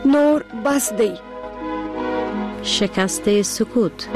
نور بس دی. شکست سکوت.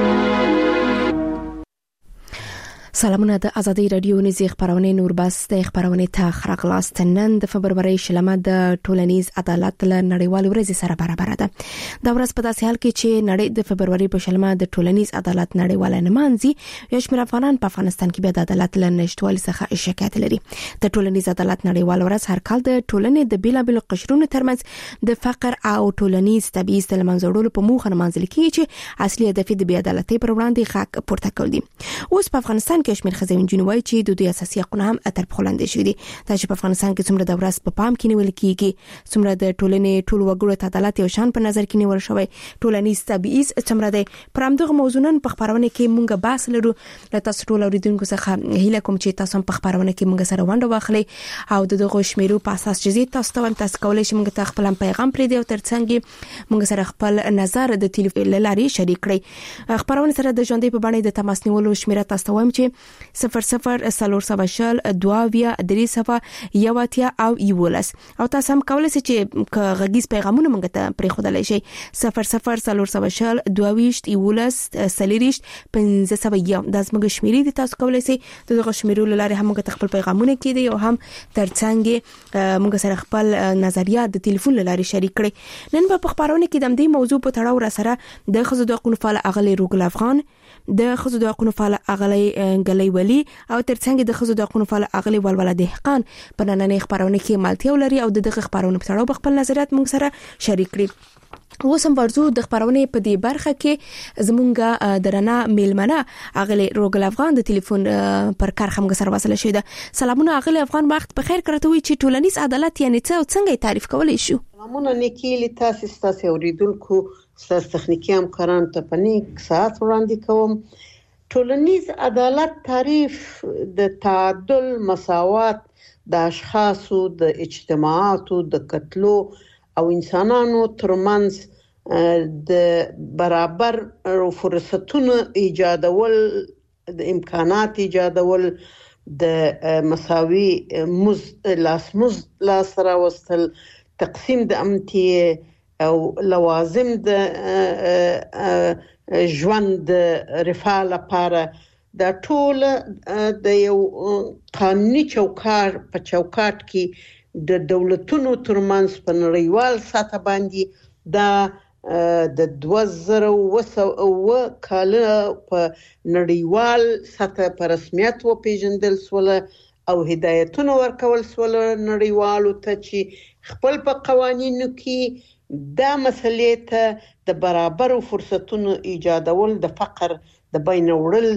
سلامونه د ازادي رادیو نيزي خبرونه نور بس د خبرونه ته خرغلاست نن د فبرवरी شلمه د ټولنیز عدالت له نړیوال ورځ سره برابر ده. دا ورځ په داسې حال کې چې نړۍ د فبرवरी په شلمه د ټولنیز عدالت نړیوال نمانځي، یو شمېر افغانان په افغانستان کې به د عدالت له نشټوالي څخه شکایت لري. د ټولنیز عدالت نړیوال ورځ هر کال د ټولنې د بیلابل قشرونو ترمنځ د فقر او ټولنیز تبعیض د منځوړلو په موخه نمانځل کیږي چې اصلي هدف د بې عدالتۍ پر وړاندې حق پورته کول دي. اوس په افغانستان کې شمېر خزین جنوي چې د دوی اساسي حقوق هم اتر په خلاندې شوی دي. دا چې په افغانستان کې څومره د ورځ په پام کې نیول کیږي، څومره د ټولنې ټول وګړو ته عدالت یو شان په نظر کې نیول شوی، ټولنیز تبعیض څومره دی، پر همدغه موضوعن په خبرونه کې مونږ بحث لرو. له تاسو ټول اوریدونکو څخه هیله کوم چې تاسو په خبرونه کې مونږ سره ونډه واخلئ او دغه شمیرو په اساس چې تاسو ته تاسو کولای شئ مونږ ته خپل پیغام پرې دی او ترڅنګ مونږ سره خپل نظر د ټلیفون لارې شریک کړئ. خبرونه سره د ژوندۍ په باندې د تماس نیولو شمیره تاسو وایم چې 00 سلور سبشل دواویا درې صفه یواتیا او یولس او تاسو هم کولای شئ چې غږیز پیغامونه مونږ ته پرې خودلای شئ 00 سلور سبشل دواویشت یولس سلیریشت 501 د زموږ شمیرې د تاسو کولای شئ دغه شمیرو لاره هم مونږ ته خپل پیغامونه کړئ او هم ترڅنګ مونږ سره خپل نظریات د ټلیفون لاره شریک کړئ. نن په خبرونه کې د دې موضوع په تړاو را سره د خزو د حقوقو فعال اغلی روګل افغان، د خزو د حقوقو فعال اغلی غلی ولی او ترڅنګ د خزو د حقوقو فعال اغلی ولوله دهقان په نننۍ خبرونه کې مالتیا ولري او دغه خبرونه په تړاو خپل نظریات موږ سره شریک کړي. وسم ورزو د خبرونه په دې برخه کې زمونږه درنه میلمنه اغلی روګل افغان د ټلیفون پر کار هم سره وصل شوی ده. سلامونه اغلی افغان، وخت په خیر کړته وي چې ټولنیز عدالت یعنی څه او څنګه تعریف کولای شو؟ سلامونه نیکیلی تاسو اوریدونکو ستاسو تخنیکی همکاران ته په نیک ساعت وړاندې کوم. ټولنیز عدالت تعریف د تعادل، مساوات د اشخاصو، د اجتماعاتو، د کتلو او انسانانو ترمنځ د برابر فرصتونو ایجادول، د امکانات ایجادول، د مساوي لاس راوستل، تقسیم د امتیه او لوازم د ژوند رفاه لپاره د ټول د یو قانوني چوکاټ په چوکاټ کې د دولتونو ترمنځ په نړیوال سطح باندې د 2002 کال په نړیوال سطح په رسمیت وپیژندل سول او هدایتونه ورکول سول نړیوالو ته چې خپل په قوانینو کې دا مسلې ته د برابر فرصتونو ایجادول، د فقر د بین وړل،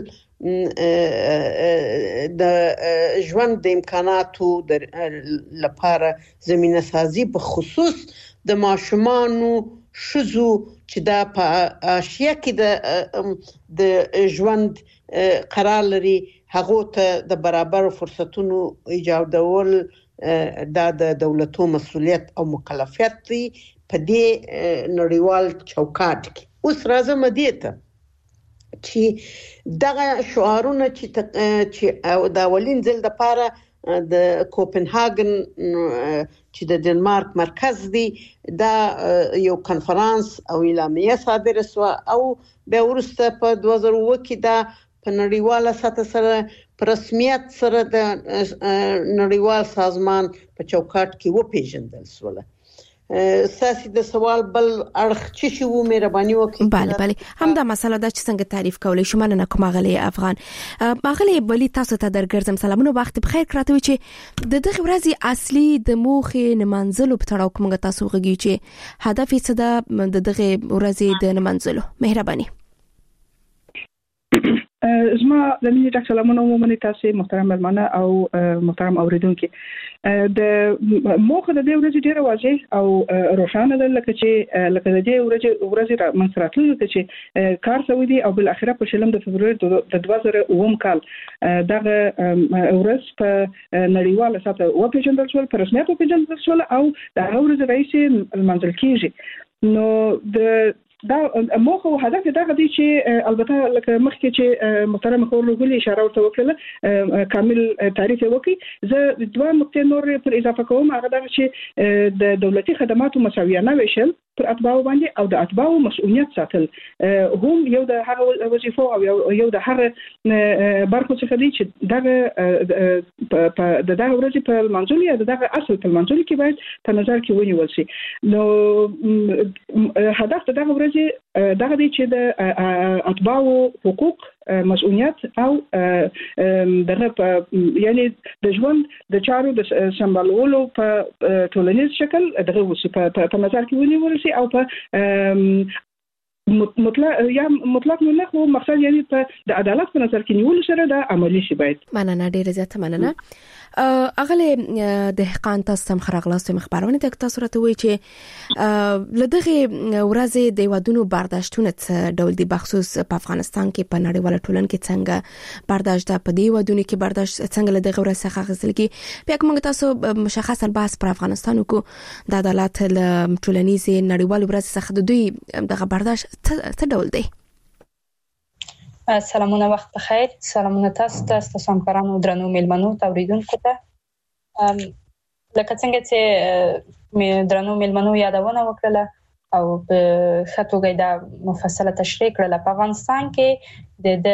د ژوند د امکاناتو لپاره زمينه سازي، په خصوص د ماشومانو، شذو چې دا په اشیا کې د ژوند قرار لري، هغه ته د برابر فرصتونو ایجادول دا د دولتو مسؤلیت او مکلفیت دی په دې نړیوال چوکاټ کې. اوس راځم دې ته چې دغه شعارونه چې د اولین ځل د پاره د کوپنهاګن چې د ډنمارک مرکز دی دا یو کنفرانس او اعلامیه صادره شو او بیا وروسته په 2002 کې دا په نړیواله سطح سره په رسمیت سره د نړیوال سازمان په چوکاټ کې وپیژندل شو. ساسي د سوال بل اړخ چې شو مهرباني وکړئ. بله هم دا مسله دا چې څنګه تعریف کولای شو. مننه کوم غلي افغان. مغلي بلی تاسو ته درګرځم. سلامونه، وخت بخیر کراته وي چې د دغه ورځې اصلي د موخې نمانځلو په تړاو کوم تاسو غږی چې هدف یې څه ده د دغه ورځې د نمانځلو. مهرباني. زما د مینې ډاکټر سلامونه ومني تاسو محترم مېلمانه او محترم اوریدونکو. د موخه د دې ورځې ډیره واضح او روښانه ده، لکه د دې ورځې منصراتلو چې کار شوی دی او بل اخره په شلم د فبرवरी د 2009 کال دغه ورځ په نړیواله سطح وپیژندل شو، په رسمیت وپیژندل شو او د هغه ورځ رئیس منځل کیږي. نو د دا موخه او هدف دا غدي چې البته لکه مخکې چې محترم خورلوګلی اشاره ورته وکړه کامل تعریف وکړي. زه دوه نقطې نور پر اضافه کوم. هغه دا چې د دولتي خدماتو مساویانه ویشل پر اتباع باندې او د اتباع مسؤلیت ساتل هم یو د هغه وظیفو او یو د هغه برخو څخه دی چې دغه ورځې په منځلي یا دغه اصل په منځلي کې باید په نظر کې ونیول شي. نو هدف دغه ورځې دغه دی چې د اتباع حقوق مسؤلیت او دغه یعنی د ژوند د چارو د سمبالولو په ټولنیز شکل دغه وسی په نظر کې ونیول شي او په مطلق نه خو مقصد یعنی په د عدالت په نظر کې نیول سره د عملی شي باید. مننه ډیره زیاته مننه. اغله دهقان تاسو هم خراغلاست مخبرونه د تاسو راته وی چې لدغه ورځې د ودونو برداشتونه ډول دي بخصوص په افغانستان کې په نړیواله ټولنه کې څنګه برداشت په دی ودونو کې برداشت څنګه لدغه ورځ څخه غوښتل کی بیا کوم تاسو مشخصا بحث پر افغانستان کو د عدالت ټولنیز نړیواله ورځ څخه د دوی دغه برداشت څه ډول دی؟ سلامونه، وخت بخیر. سلامونه تاسو همکارانو درنو میلمنو توریدونکو ته. لکه څنګه چې درنو میلمنو یادونه وکړه او په خاطر دا مفصله تشریح کړل، په افغانستان کې د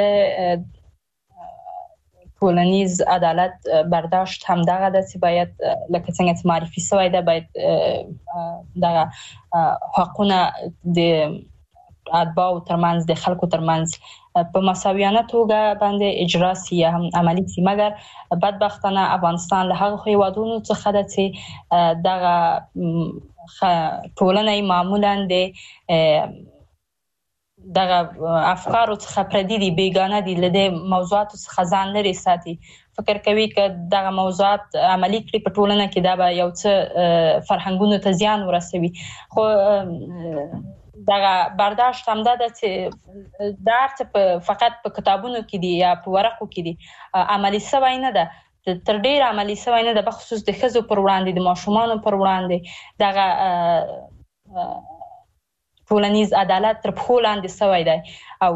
ټولنیز عدالت برداشت هم دغه د چې باید لکه څنګه چې معرفي شوی دا باید دغه حقونه د اتباع ترمنځ د خلکو ترمنځ په مساویانه توګه باندې اجرا سي یا هم عملی سي، مګر بدبختانه افغانستان له هغه هیوادونو څخه ده چې دغه ټولنه معمولا د دغه افکارو څخه پردي دي، بیگانه دي، له موضوعاتو څخه ځان لري ساتي، فکر کوي چې دغه موضوعات عملی کړي په ټولنه کې دا به یو څه فرهنګونو ته زیان ورسوي. خو دغه برداشت هم ده چې درته فقط په کتابونو کې دي یا په ورقو کې دي، عملی سوی نه ده، تر ډیر عملی سوی نه ده، بخصوص د ښځو پر وړاندې، د ماشومانو پر وړاندې دغه ټولنیز عدالت تر پښو لاندې سوی دی او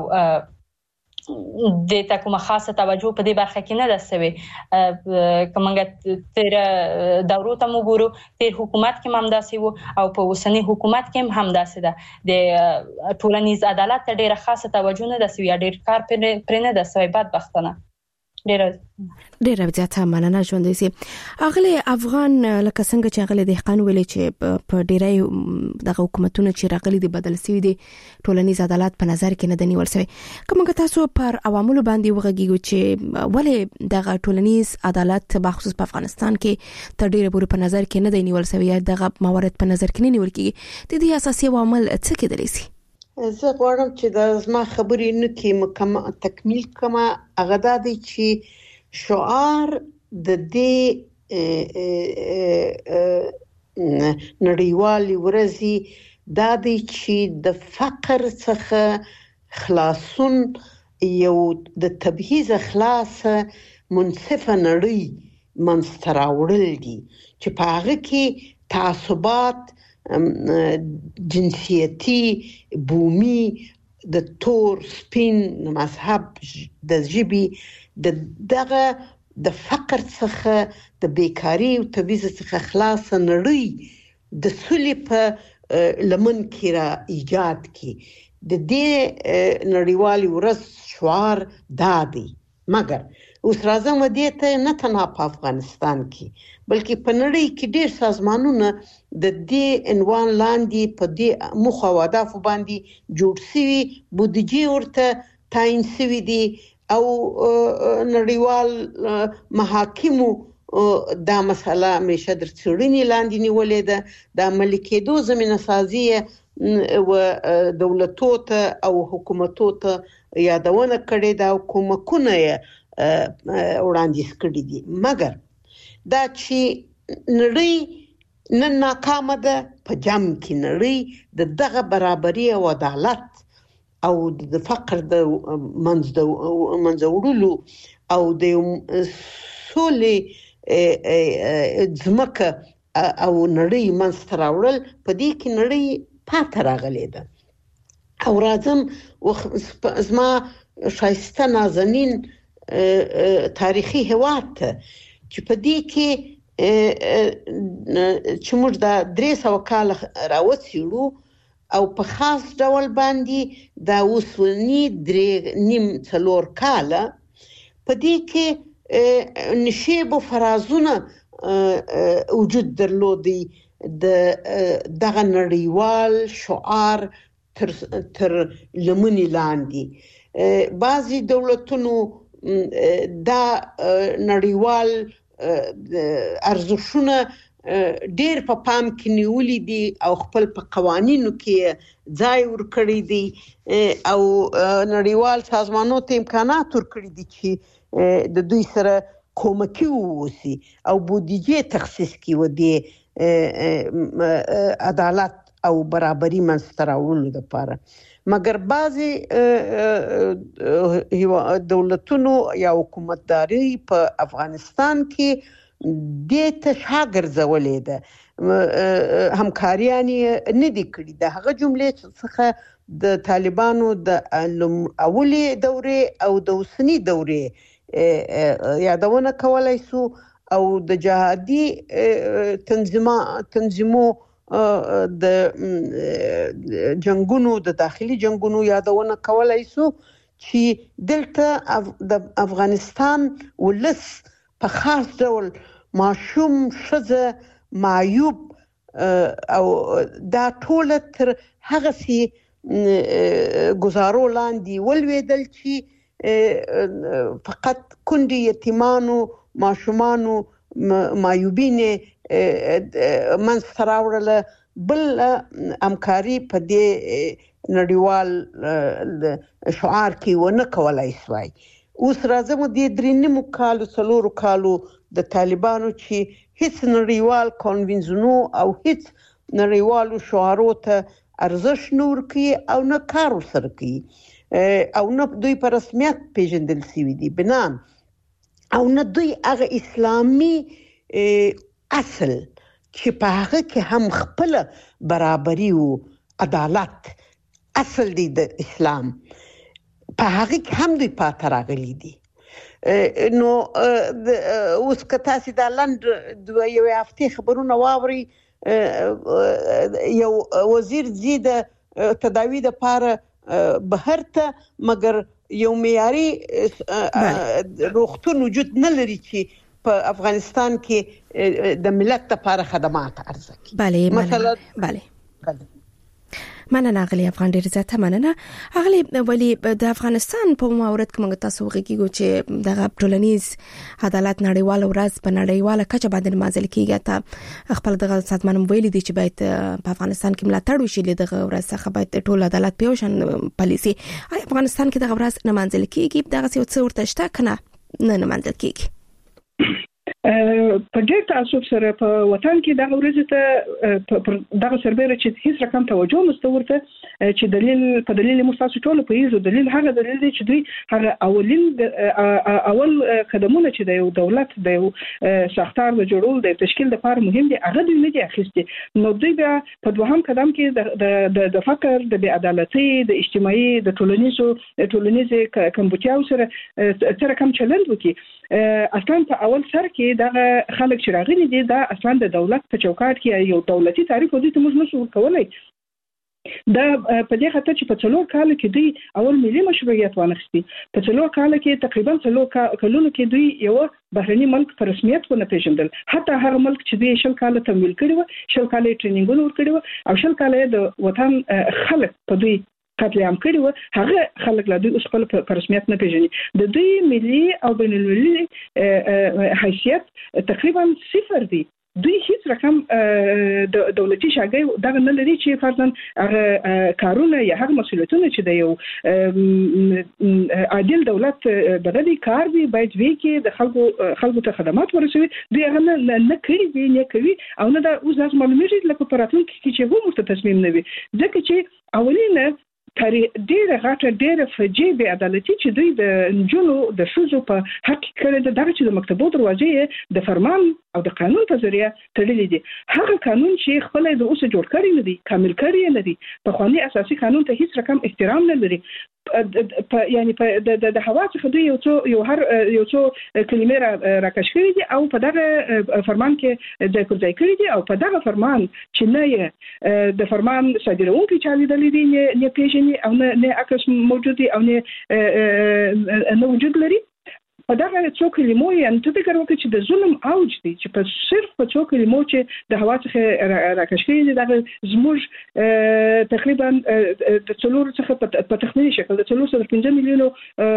د کومه خاصه توجه په دې برخه کې نه ده سوی. کومه تیر دورو ته وګورو، تیر حکومت کې هم داسې وو او په اوسنی حکومت کې هم داسې ده، د ټولنیز عدالت ته ډیره خاصه توجه نه ده سوی، ډیر کار پر نه ده سوی، بدبختانه. ډیره زیاته مننه ژوندۍ سي. اغله افغان لکه څنګه چې اغله دهقان ویلي چې په ډیرای دغه حکومتونو چې راغلي دي بدل سوي دي، ټولنیز عدالت په نظر کې نه دنیول سوی. کومه تاسو پر عواملو باندې وغږیږو چې ولې دغه ټولنیز عدالت بخصوص په افغانستان کې تر ډیره پورې په نظر کې نه دنیول سوی، دغه موارد په نظر کې نه نیول کیږي، د دې اساسي عوامل څه کېدلی سي؟ زه غواړم چې د زما خبرې نه کې تکمیل کما هغه د دې چې شعار د دې نړیوالې ورځې د دې چې د فقر څخه خلاصون یو د تبعیض خلاص منصفه نړۍ منځته راوړل دي چې په هغه کې تعصبات جنسیتی، بومي، د تور سپین مذهب، د ژبې دغه د فقر څخه، د بیکاری او تبعیض څخه خلاص نړۍ د سولې په لمن کې را ایجاد کی. د دې نړیوالې ورځ شعار دا دی. مګر اوس راځم دې ته نه تنها په افغانستان کې بلکې په نړۍ کې ډېر سازمانونه د دې عنوان لاندې په دې موخه او اهدافو باندې جوړ شوي، بودیجې ورته تعیین شوي دي او نړیوال محاکمو دا مسله همیشه در څېړنې لاندې نیولې ده. د عملي کېدو زمینه سازي و دولتو ته او حکومتو ته یادونه کړې ده او کومکونه وړاندیز کړي دي. مګر دا چې نړۍ نن ناکامه ده، په جام کې نړۍ د دغه برابرۍ او عدالت او د فقر د منځوړلو او د سولې ځمکه او نړۍ منځته راوړل، په دې کې نړۍ پاتې راغلې ده. او راځم زما ښایسته نازنین تاریخي هېواد ته چې په دې کې چې موږ دا 300 کاله راوڅېړو او په خاص ډول باندې دا اوسنی 3.5 کاله په دې کې نشیب و فرازونه وجود درلودي دغه نړیوال شعار تر لمنې لاندې بعضی دولتونو دا نړیوال ارزښتونه ډېر په پام کې نیولي دي او خپل په قوانینو کې ځای ورکړی دي او نړیوال سازمانونو ته امکانات ورکړي دي چې د دوی سره کومکی ووسی او بودیجه تخصیص کړي و دي عدالت او برابرۍ منځته راوړلو لپاره مګر بعضی دولتونو یا حکومتداري په افغانستان کې د تشاګرځولې ده همکاریانی نه دي کړې د هغه جملې څخه د طالبانو د اولي دورې او د اوسنی دورې یادونه کولای سو او د جهادي تنظیمو د جنگونو د داخلي جنگونو یادونه کولای سو چې دلته د افغانستان ولس په خاص ډول معشوم شزه معیوب او دا ټول تر هغه سي گزارو لاندې ولویدل چې فقط کندي یتیمانو معشومانو معیوبین منځته راوړله بل همکاري په دې نړیوال شعار کې ونه کولای سوای اوس راځم د 3.5 کالو 4 کالو د طالبانو چې هیڅ نړیوال کنوینشنو او هیڅ نړیوالو شعارو ته ارزښت نور کوي او نه کار سره کوي او نه دوی په رسمیت پیژندل شوی دي بنان او نه دوی هغه اسلامي اصل چې په هغه کې هم خپل برابرۍ او عدالت اصل دی د اسلام په هغه کې هم دوی پاتې راغلي دي نو اوس که تاسو د لند یو هفته خبرونه واوري یو وزیر زی د تداوی د پاره بهر ته مګر یو معیاري روغتون وجود نه لري چې په افغانستان کې د ملت لپاره خدمات عرضه کوي بله مثلا بله مننه غلی افغان ډیر زیاته مننه غلی ولی د افغانستان په مورد کې موږ تاسو غږیږو چې د ټولنیز عدالت نړیوال ورځ په نړیواله کچه باندې مازل کیږي ته خپل دغه سازمان ویلي دي چې باید په افغانستان کې ملاتړ وشي دغه ورځ څخه باید ټول عدالت په شان پالیسي افغانستان کې دغه ورځ نه مازل کیږي دغه څه ورته شته کنه نه مازل کیږي په ډېر تاسف سره په وطن کې دغه ورځ ته دغه سربېره چې هیڅ رقم توجه مستورته چې دلیل مستاسو ټول په یزو دلیل هغه دلیل دی چې دوی هغه اول قدمونه چې د یو دولت د یو ساختار د جوړول د تشکیل لپاره مهم دي هغه دوی نه دي اخیستي نو دوی بیا په دوهم قدم کې د فقر د بی عدالتۍ د اجتماعي د ټولنیز کمبوتیاو سره تر کوم چلند وکي اصلا په اول سر کې دغه خلک چې راغلي دي دا اصلا د دولت په چوکاټ کې یو دولتي تعریف ودی ته موږ نشو کولای دا په دې خاطر چې په 4 کال کې دوی اول ملي مشروعیت وانخستي په 4 کال کې تقریبا 4 کلونو کې دوی یو بهرني ملک په رسمیت ونه پیژندل حتی هر ملک چې دوی 10 کال تمویل کړي و 10 کال ټریننګونه ورکړي و او 10 کال د وطن خلک په دوی قتل عام کړي و هغه خلک لا دوی اوس خپل په رسمیت نه پیژني د دوی ملي او بین المللي حیثیت تقریبا صفر دی دوی هیڅ رقم دولتي شاګي دغه نه لري چې فرضاً هغه کارونه یا هغه مسؤلیتونه چې د یو عادل دولت دغه کار دی باید وی کې د خلکو ته خدمات ورسوي دوی هغه نه کوي دی نه کوي او نه دا اوس لازم معلومیږي لکه پراتون کې چې هم تصمیم نه وي ځکه چې اولینه ډېره غټه ډېره فجیع بې عدالتي چې دوی د نجونو د ښځو په حق کړي دغه چې د مکتبو دروازې د فرمان او د قانون په ذریعہ تړلې دي. هغه قانون چې خپل د اوسه جوړ کړی نه دي، کامل کړی نه دي، په خواني اساسي قانون ته هیڅ رقم احترام نه لري. یعنی په د هوا څخه دوی یو څو کلمې راکش کړي دي او په دغه فرمان کې ځای پر ځای کړي دي او په دغه فرمان چې نه د فرمان صادرونکو چا لیدلې دي نه پیژني او نه عکس موجود دي او نه وجود لري. په دغه څو کلمو یې ته فکر وکړي چې د ظلم اوج دی چې په صرف په څو کلمو چې د هوا څخه راکش کړي دي دغه زموږ تقریبا د څلور څخه په تخمیني شکل د 3.5 میلیونو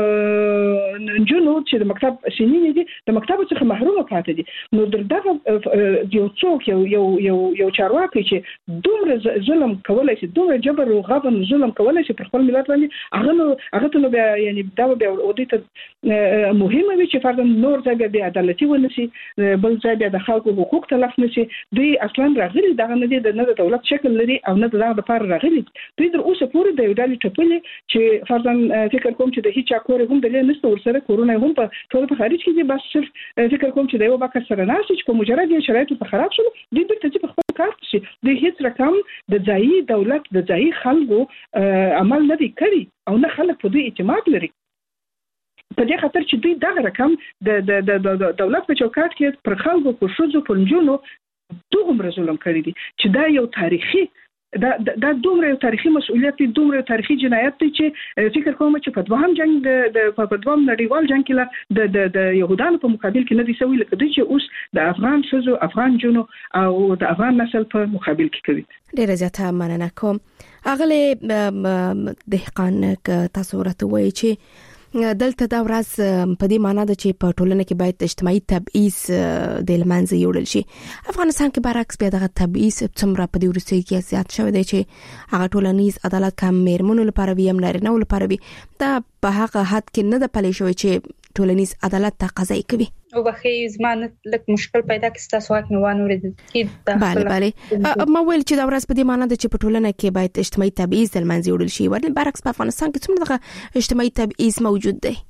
جنود چې د مکتب سنین دي د مکتب څخه محروم پاتې دي. نو دغه یو څوک یو چارواکي چې دومره ظلم کولای شي، دومره جبر او غبن ظلم کولای شي پر خپل ملت باندې، هغه ته بیا یعنی دا بیا ودیته مهمه وي چې فرضاً نور ځای بیا عدالتي ونشي، بل ځای بیا د خلکو حقوق تلف نشي. دوی اصلا راغلي دغه نه دي د دولت شکل لري او نه دغه لپاره راغلي. دوی تر اوسه پورې د یو ډول ټپلې چې فرضاً فکر کوم چې د هیڅ کور هم د نسته ورسره کورونه هم په ټول په خارج کې دي، بس صرف فکر کوم چې د یو بکر سره ناشي چې په مجرد شرایط په خراب شول دوی بیرته چې په خپل کار شي. دوی هیڅ رقم د ځایي دولت د ځایي خلکو عمل نه دی کړی او نه خلک په دوی اعتماد لري. په دې خاطر چې دوی دغه رقم د دولت په چوکاټ کې پر خلکو په ښځو په نجونو دومره ظلم کړی دي چې دا یو تاریخي دا دومره تاریخي مسؤلیت دی، دومره تاریخي جنایت دی چې فکر کوم چې په دوهم جنگ په دوهم نړیوال جنگ کې د يهودانو په مقابل کې نه دي سوي لکه دوی چې اوس د افغان ښځو، افغان جنو او د افغان نسل په مقابل کې کوي. ډیره زیاته مننه کوم. اغله دهقان تاسو ورته وایي چې دلته دا ورځ په دې معنی ده چې په ټولنه کې باید اجتماعي تبعیض د لمنځه یوړل شي. افغانستان کې برعکس بیا دغه تبعیض څومره په دې وروستیو کې زیات شوی دی چې هغه ټولنیز عدالت کم میرمنو لپاره وي هم نارینه‌و لپاره وي. دا په هغه حد کې نه ده پلی شوی چې ټولنیز عدالت تقاضا کوي. او بخي زمانه لک مشکل پیدا کړي تاسو واک نه وانه ورید کی بله ما ویل چې دا ورځ په دې معنی ده چې په ټولنه کې باید اجتماعي تبعیض د لمنځه یوړل شي. ورته برعکس په افغانستان کې څومره دغه اجتماعي تبعیض موجود دی.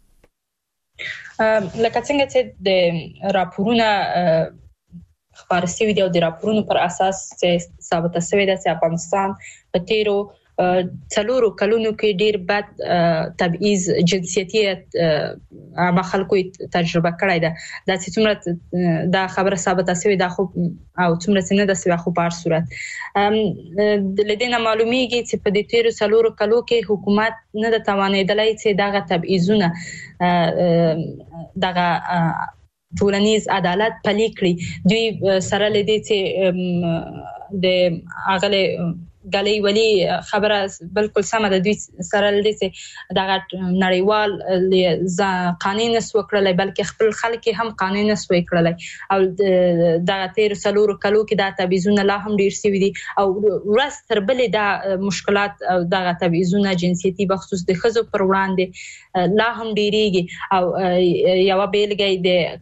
لکه څنګه چې د راپورونه خبر شوی دی او د راپورونو پر اساس ثابت شوی دی چې افغانستان په تیرو څلورو کلونو کې ډیر بد تبعیض جنسیتیت عام خلکو تجربه کړی ده. دا چې څومره دا خبره ثابت شوی ده خو او څومره څنګه د سوي خو په هر صورت د لدينا معلومیږي چې په دې تیرو څلورو کلو کې حکومت نه د توانیدلای چې دغه تبعیضونه دغه ټولنیز عدالت پلي کړي. دوی سره لدی چې د اغله غلي ولي خبره بالکل سم ده. دوی سره لدی چې دغه نړیوال قانون نسو کړل بلکې خپل خلک هم قانون نسو کړل او دغه تیر سلور کلو کې دا تبعیضونه لا هم ډیر سوي دي او ورس تر بلې دا مشکلات او دغه تبعیضونه جنسيتي بخصوص د خزو پر وړاندې لا هم ډیریږي او یو بیلګې د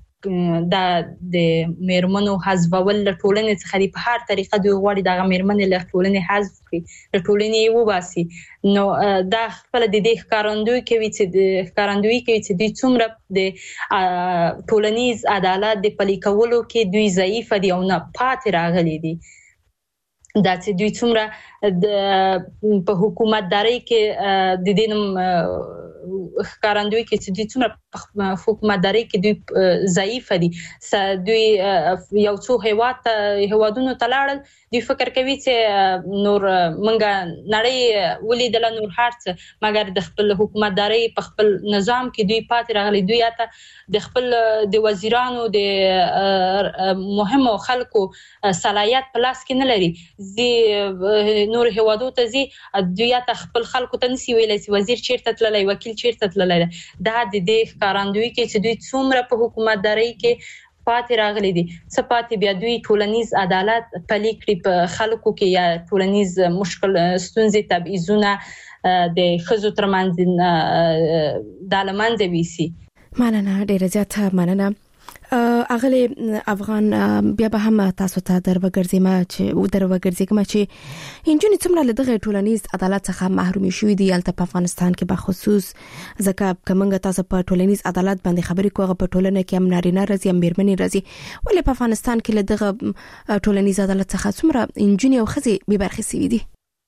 میرمنو حذفول له ټولنې څخه په هر طریقه دوی غواړي دغه میرمنې له ټولنې حذف کړي، له ټولنې وباسي. نو دا خپل د دې ښکارندوی کوي چې دوی څومره د ټولنیز عدالت د پلي کولو کې دوی ضعیف دي او نه پاتې راغلي دي. دا چې دوی څومره په حکومتداري کې د دینم ښکارندوی کې چې دوی څومره حکومتداري کې دوی ضعیف دي. دوی یو څو هیوادونو ته لاړل، دوی فکر کوي چې نور منګه نړۍ ولیدل نور هرڅ مګر د خپل حکومتداري په خپل نظام کې دوی پاتې راغلي. دوی اته د خپل د وزیرانو د مهمو خلکو صلاحیت په لاس کې نه لري. نور هیوادو ته زی دوی اته خپل خلکو ته نسی ویلای چې وزیر چیرته تللی، وکیل چیرته تللی. دا د دې ښکارندوی کې چې دوی څومره په حکومتداري کې پاتې راغلي دي. څه پاتې بیا دوی ټولنیز عدالت پلي کړي په خلکو کې یا ټولنیز مشکل ستونزې تبعیضونه د ښځو ترمنځ د لمنځه ویسي. مننه ډیره زیاته مننه. اغلی افغان بیا به هم تاسو ته دروګرځم چې انجونې څومره له دغه ټولنیز عدالت څخه محروم شوې دي البته په افغانستان کې به خصوص ځکه کومه تاسو په ټولنیز عدالت باندې خبرې کوغه په ټولنه کې هم نارینه راځي هم میرمنې راځي ولې په افغانستان کې له دغه ټولنیز عدالت څخه څومره انجونې او ښځې به برخې سوي دي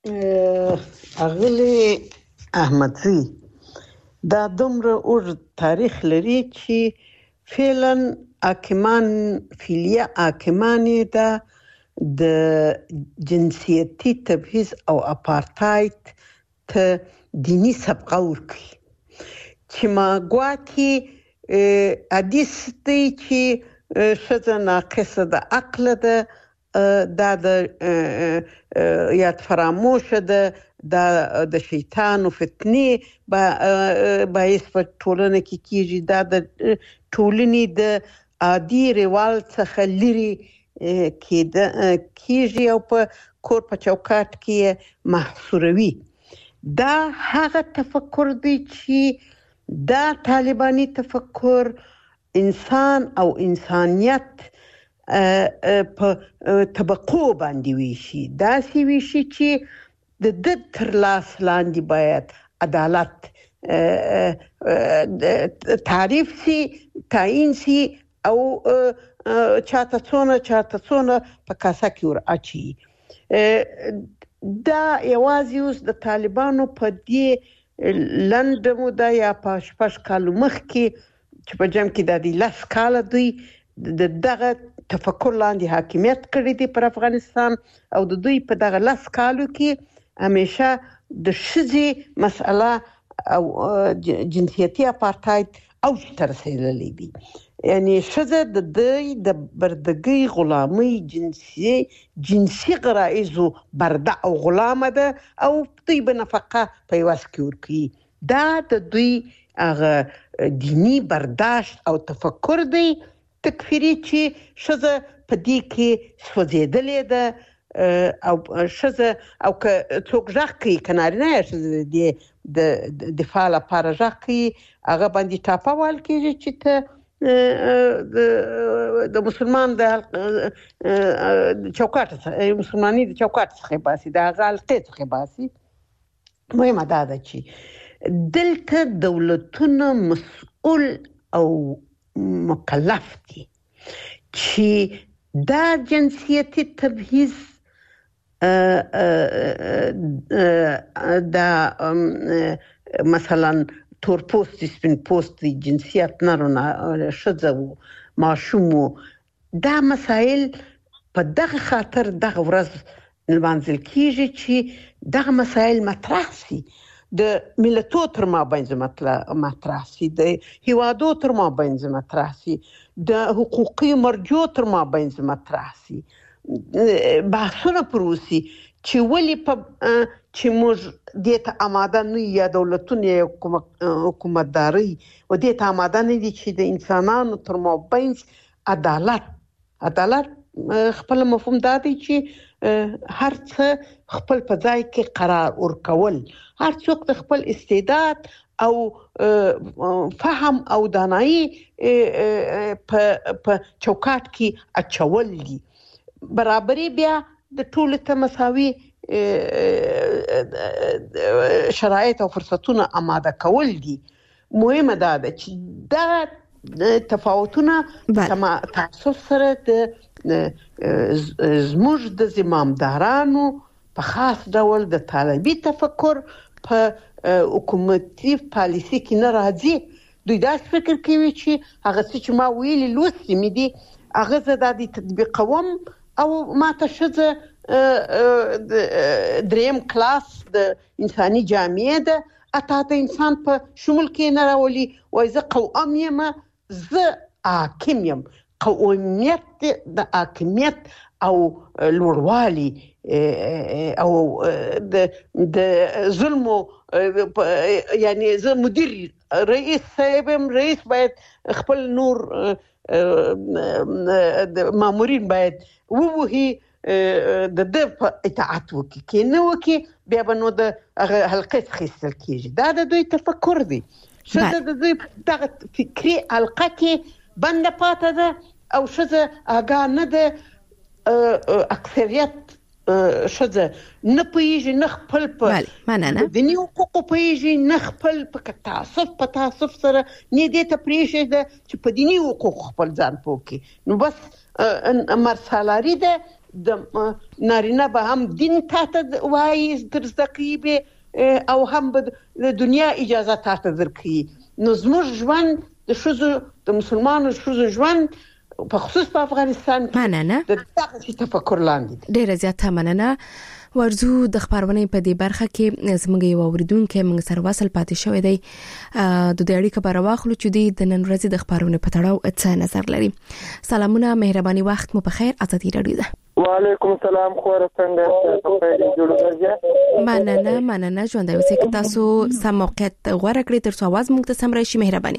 اغلی احمدزي دا دومره اوږد تاریخ لري چې فعلا حاکمان دا د جنسیتي تبعیض او اپارتاید ته دینی سبقه ورکړي چې ما ګواکې حدیث دی چې ښځه ناقصه د عقل ده دا د یاد فراموشه ده دا د شیطان او فتنې باعث په ټولنه کې کیږي دا د ټولنې د عادي رواج څخه لري کیږي او په کور په چوکاټ کې محصوروي دا هغه تفکر دی چې دا طالباني تفکر انسان او انسانیت په طبقو باندې ویشي دا سی ویشي چې د تر لاس لاندې باید عدالت تعریف سی تعیین سی او چاته څونه په کاسه کې ور اچي دا یوازې اوس د طالبانو په دې لنډ موده یا په 6 کال مخکې چې په جمع کې د 10 کال دوی دغه تفکر لاندې حاکمیت کړی دی پر افغانستان او د دوی په دغه 10 کالو کې همیشه د ښځې مسأله او جنسیتي اپارتاید اوج ته رسیدلې دي یعنی ښځه د دوی د بردګۍ غلامۍ جنسي غرایزو برده او غلامه ده او دوی به نفقه په یوه کې ورکوي دا د دوی هغه دینی برداشت او تفکر دی تکفیری چې ښځه په دې کې سوځېدلې ده او ښځه او که څوک غږ کوي که نارینه یا ښځه د دفاع لپاره غږ کوي هغه باندې ټاپه وهل کېږي چې ته د مسلمان د چوکاټ څخه مسلمانۍ د چوکاټ څخه باسي د هغه حلقې څخه باسي مهمه دا ده چې دلته دولتونه مسؤل او مکلف دي چې دا جنسیتي تبعیض دا مثلا تور پوست سپین پوست جنسیت نرونه ښځه و ماشوم دا مسائل په دغه خاطر دغه ورځ لمانځل کیږي چې دغه مسائل مطرح شي د ملتو تر مابین مطرح شي د هیوادو تر مابین مطرح شي د حقوقي مرجو تر مابین مطرح شي بحثونه پروسي چې ولې چې موږ دې ته آماده نه یا دولتونه حکومتداري و دې ته آماده نه دي چې د انسانانو تر مابین عدالت خپل مفهوم دا دی چې هر څه خپل په ځای کې قرار ورکول هر څوک د خپل استعداد او فهم او دانایی په چوکاټ کې اچول دي برابرۍ بیا د ټولو ته مساوي شرایط او فرصتونه آماده کول دي مهمه ده چې دا تفاوتونه تعصب سره د زموږ د زمامدارانو په خاص ډول د طالبي تفکر په حکومتي پالیسي کې نه راځي دوی دا فکر کوي چې هغه چې ما ویلي لوستي مې دي هغه زه دا دي تطبیقوم او ما ته ښځه دریم کلاس د انساني جامعې ده اته د انسان په شمول کې نه راولي وایي زه قوم یم زه حاکم یم قومیت د حاکمیت او لوړوالي او د ظلم یعنی زه مدیر رئیس صاحب رئیس باید خپل نور د مامورین باید ووهي د په اطاعت وکړي کې نه وکړي بیا به نو د حلقې څخه ایستل کېږي دا د دوی تفکر دی ښځه د دوی دغه فکري حلقه کې بنده پاتې ده او ښځه آګاه نه ده. اکثریت ښځه نه پوهیږي، نه خپل په دیني حقوقو پوهیږي، نه خپل په تعصب سره نه دې ته پرېښوده چې په دیني حقوقو خپل ځان پوه کړي. نو بس مرسالاري ده د نارینه به هم دین ته وایي در زده کوي به او هم به د دنیا اجازه ته درکوي. نو زموږ ژوند د ښځو د مسلمانو ښځو ژوند په خصوص په افغانستان کې د دغه تفکر لاندې ډېر زیاته مننه. ورزو د خبرونه په دې برخه کې زموږ یو اوریدونکو موږ سره وصل پاتې شوی دی. د دې اړیکه بار واخلو چې د نن ورځې د خبرونه په تړاو څه نظر لري. سلامونه، مهرباني، وخت مو په خیر. ازادي رادیو ده. وعلیکم السلام. خو څنګه مننه ژوند اوسې که تاسو سم موقعیت غوړه کړی تر څو आवाज موږ ته سم راشي. مهرباني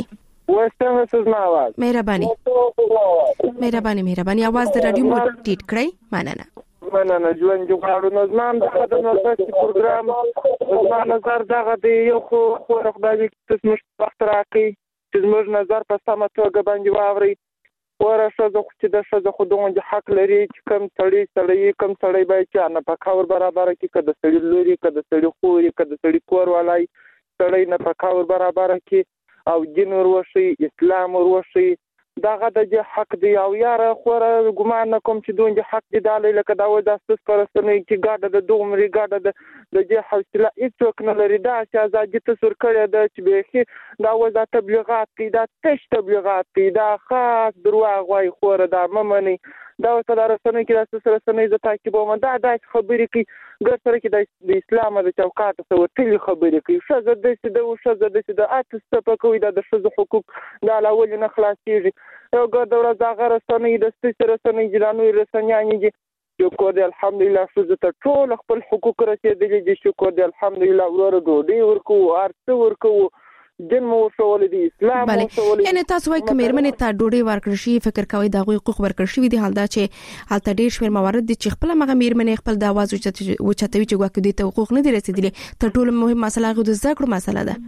आवाज د رادیو مو ټیټ کړئ. مننه ژوند جوړو نظام د نوښت پروګرام په نظر دغه دی یو خو خدای دې تاسو وخت راکړي چې موږ نظر په سمه توګه باندې واوري. ورشه زه خو چې د ښځو خو دغه حق لري چې کوم سړی باید چې نه پکاور برابر کې کده سړی لوري کده سړی خوري کده سړی کور ولای سړی نه پکاور برابر کې او دین وروشي اسلام وروشي دغه د حق دی. او یاره خوره ګمان کوم چې دوی حق دی دالې لکه دا و د اساس پرستنه کې ګاډه د دومري ګاډه د حوصله هیڅوک نه لري. دا چې ازادي تاسو کړی د چې به دا و د تبلیغات کې دا تش تبلیغات کې دا خاص دروغ وای خوره دا ممنه دا وسره رسنۍ کې د رسنۍ د تعقیبوم دا خبرې کې ګر سره کې د اسلام د چوکاټ سره وتلي خبرې کې شزه د اته په کوي د شزه حقوق د الاول نه خلاصيږي. یو ګر د ورځ هغه رسنۍ د رسنۍ جلانو رسنیانې دي شکر دی الحمدلله شزه ته ټول خپل حقوق رسیدلي دي. شکر دی الحمدلله ورور ډوډۍ ورکو ارڅ ورکو دین مو شول دي اسلام مو شول. یعنی تاسو وايي کوم مرمنه ته ډوډۍ ورکړی شي فکر کوي دا حقوق ورکړی شي دي. حال دا چې حالت ډیر شمیر موارد دي چې خپل مغه مرمنه خپل د आवाज وچتوي چې ګواکې دي ته حقوق نه دي رسیدلي. تر ټولو مهم مسله غو د ذکر مسله ده.